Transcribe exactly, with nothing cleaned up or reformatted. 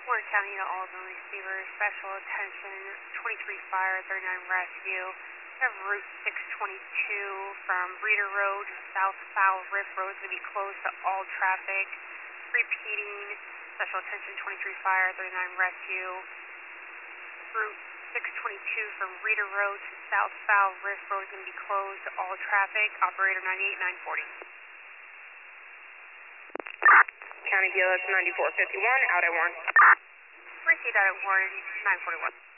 Warren County to all the receivers, special attention, twenty-three fire, thirty-nine rescue. We have Route six twenty-two from Reeder Road to South Foul Rift Road is going to be closed to all traffic. Repeating, special attention, twenty-three fire, thirty-nine rescue. Route six twenty-two from Reeder Road to South Foul Rift Road is going to be closed to all traffic. Operator ninety-eight nine forty. County D L S ninety-four fifty-one, out at Warren. Received out at Warren nine forty-one.